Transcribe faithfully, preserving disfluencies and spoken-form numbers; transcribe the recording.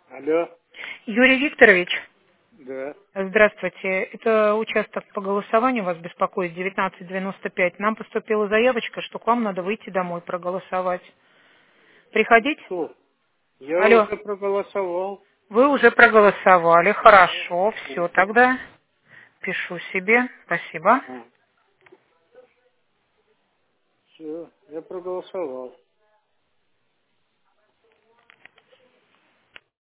Алло, Юрий Викторович, да. здравствуйте. Это участок по голосованию вас беспокоит, девятнадцать девяносто пять. Нам поступила заявочка, что к вам надо выйти домой проголосовать. Приходить? Что? Я Алло, уже проголосовал. вы уже проголосовали, хорошо, все тогда. Пишу себе, спасибо. Все, я проголосовал.